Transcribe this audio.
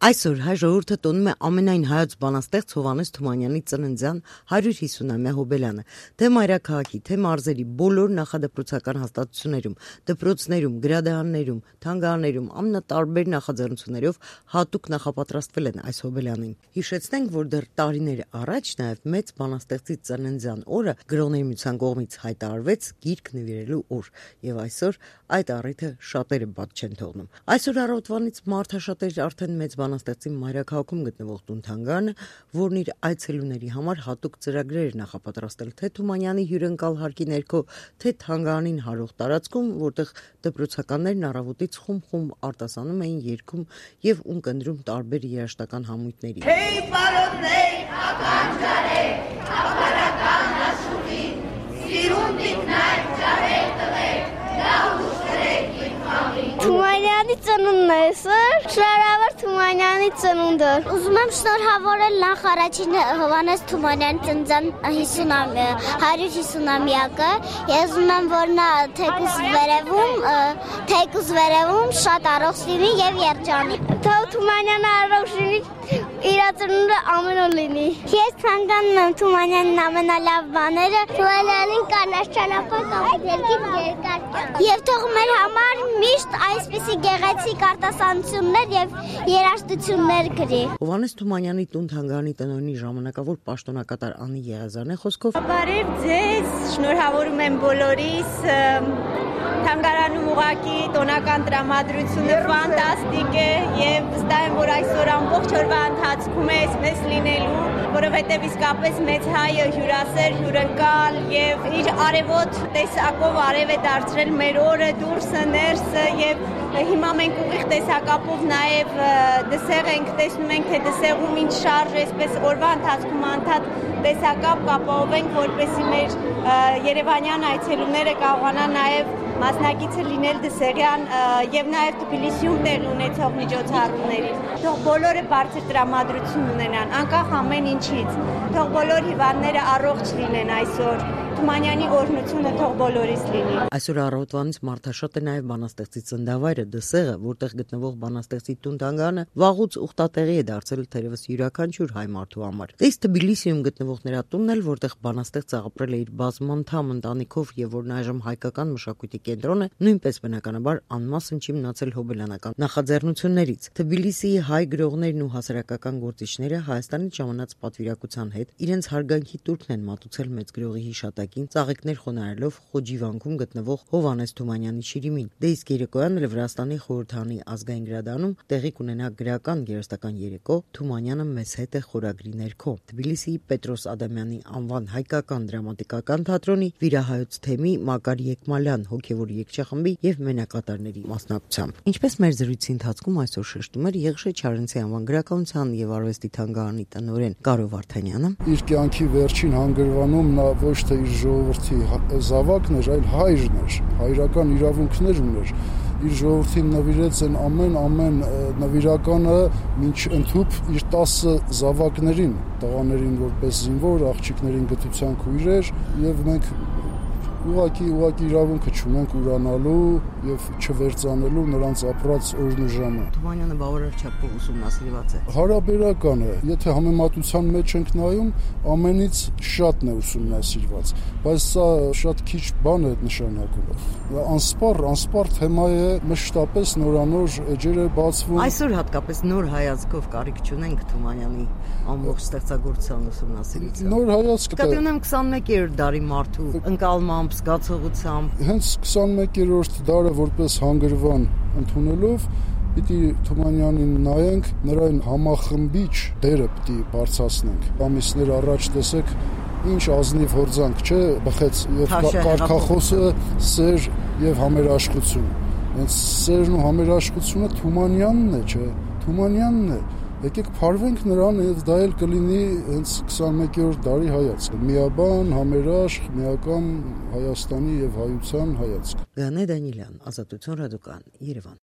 Այսօր հայ ժողովուրդը տոնում է ամենայն հայոց բանաստեղծ Հովհաննես Թումանյանի ծննդյան 150-ամյա հոբելյանը։ Թե մայրաքաղաքի, թե մարզերի բոլոր նախադպրոցական հաստատություններում, դպրոցներում, գրադարաններում, թանգարաններում ամենատարբեր նախաձեռնություններով հատուկ նախապատրաստվել են այս հոբելյանին։ Հիշեցնենք, որ դեռ տարիներ առաջ նաև մեծ բանաստեղծի ծննդյան օրը Գրողների միության կողմից հայտարարվեց գիրք նվիրելու օր, եւ այսօր այդ առիթը շատերը բաց չեն թողնում։ Այսօր առավոտվանից մարդաշատեր արդեն մեծ բանաստեղծի մայրաքաղաքում գտնվող տուն-թանգարանը, որն իր այցելուների համար հատուկ ծրագրեր էր նախապատրաստել թե Թումանյանի հյուրընկալ հարկի ներքո, թե թանգարանին հարող տարածքում, որտեղ դպրոցականներն առավոտից խումբ արտասանում էին, երգում եւ ունկնդրում տարբեր երաժշտական համույթների։ Hey բարոներ, ականջարեք, ապարական աշուկին, սիրուն դիքնայք ջարեք տվեք, լավ ուշտրեք իմ խամին։ Թումանյանի ծնունդն է այսօր, շնորհավոր Թումանյանի ծնունդը։ Ուզում եմ շնորհավորել նախ առաջին Հովհաննես Թումանյանի ծննդյան 150-ամյակը։ Ես ուզում եմ, որ նա թեկուզ վերևում շատ առողջ լինի եւ երջանի։ Թող Թումանյանը առողջ լինի, իր ծնունդը ամեն օր լինի։ Ես ցանկանում եմ Թումանյանին ամենալավ բաները, Թումանյանին կանաչ ճանապարհ կամ երկար։ Եվ թող մեր համար միշտ այսպիսի գեղեցիկ արտասանություններ եւ երաժշտություններ գրի։ Հովհաննես Թումանյանի տուն-թանգարանի տնօրենի ժամանակավոր պաշտոնակատար Անի Եղիազարյանի խոսքով Բարև ձեզ, շնորհավորում եմ բոլորիս, թանգարանում ուղղակի տոնական տրամադրությունը ֆանտաստիկ է եւ վստահ եմ, որ այսօր ամբողջ օրվա ընթացքում է այսպես լինելու, որովհետեւ իսկապես մեծ հայը հյուրասեր, հյուրընկալ եւ իր արևոտ տեսակով արև է դարձրել մեր օրը դուրսը, ներսը եւ հիմա մենք ուղիղ տեսակապով նաեւ դսեղ ենք, տեսնում ենք, թե դսեղում ինչ շարժ է, այսպես օրվա ընթացքում անդադ տեսակապ կապահովենք, որպեսզի մեր երևանյան այցելուները կարողանան նաեւ մասնակիցը լինել դսեղյան եւ նաեւ Թբիլիսիում տեղի ունեցող միջոցառումներին։ Թող բոլորը բարձր տրամադրություն ունենան, անկախ ամեն ինչից։ Թող բոլոր հիվանդները առողջ լինեն այսօր։ Թումանյանի օրհնությունը թող բոլորիս լինի։ Այսօր առավոտվանից մարդաշատ է նաև բանաստեղծի ծննդավայրը Դսեղը, որտեղ գտնվող բանաստեղծի տուն-թանգարանը վաղուց ուխտատեղի է դարձել թերևս յուրաքանչյուր հայ մարդու համար։ Դες Թբիլիսիում գտնվող նրա տունն էլ, որտեղ բանաստեղծը ապրել է իր բազմանդամ ընտանիքով եւ որն այժմ հայկական մշակույթի կենտրոն է, նույնպես բնականաբար անմասն չի մնացել հոբելյանական նախաձեռնություններից։ Թբիլիսիի հայ գրողներն ու հասարակական գործիչները Հայաստանից ժամանած պատվիրակության հետ իրենց հարգանքի տուրքն են մատուցել մեծ գրողի հիշատակին, ծաղիկներ խոնարհելով Խոջիվանքում գտնվող Հովհաննես Թումանյանի շիրիմին։ Դե իսկ երեկոյան Վրաստանի խորհրդանի ազգային գրադարանում տեղի կունենա գրական երաժշտական երեկո Թումանյանը մեզ հետ է խորագրի ներքո։ Թբիլիսիի Պետրոս Ադամյանի անվան հայկական դրամատիկական թատրոնի Վիրահայոց թեմի Մակար Եկմալյան հոգևոր երգչախմբի եւ մենակատարների մասնակցությամբ։ Ինչպես մեր զրույցի ընթացքում այսօր շեշտում էր Եղիշե Չարենցի անվան գրականության եւ արվեստի թանգարանի տնօրեն Կարո Վարդանյանը, իր կյանքի վերջին հանգրվանում նա ոչ թե իր ժողովրդի զավակն էր, այլ հայրն էր, հայրական իրավունքներ ուներ։ Իր ժողովրդին նվիրեց են ամեն նվիրականը մինչ ընդհուպ իր 10 զավակներին, տղաներին որպես զինվոր, աղջիկներին գթության քույրեր, եւ մենք ուղղակի իրավունքը չունենք ուրանալու եւ չվերցանելու նրանց ապրած օրն ու ժամը։ Թումանյանը բավարար չափով ուսումնասիրված է։ Հարաբերական է, եթե համեմատության մեջ ենք նայում, ամենից շատն է ուսումնասիրված, բայց սա շատ քիչ բան է նշանակում։ Անսպառ թեմա է, մշտապես նորանոր էջեր է բացվում։ Այսօր հատկապես նոր հայացքով կարիք չունենք Թումանյանի ամբողջ ստեղծագործության ուսումնասիրության։ Նոր հայացք Կտի ունեմ 21-րդ դարի մարդու ընկալմամբ, զգացողությամբ։ Հենց 21-րդ դարը որպես հանգրվան ընդունելով պիտի Թումանյանին նայենք, նրան համախմբիչ դերը պիտի բարձրացնենք։ Ամիսներ առաջ տեսեք ինչ ազնիվ հորձանք, չէ, բխեց եւ կարգախոսը սեր եւ համերաշխություն։ Հենց սերն ու համերաշխությունը Թումանյանն է, չէ, Թումանյանն է։ Եկեք փարվենք նրան եւ դա էլ կլինի հենց 21-րդ դարի հայացքը։ Միաբան, համերաշխ, միական Հայաստանի եւ հայության հայացք։ Գանե Դանիելյան, Ազատություն ռադիոկայան, Երևան։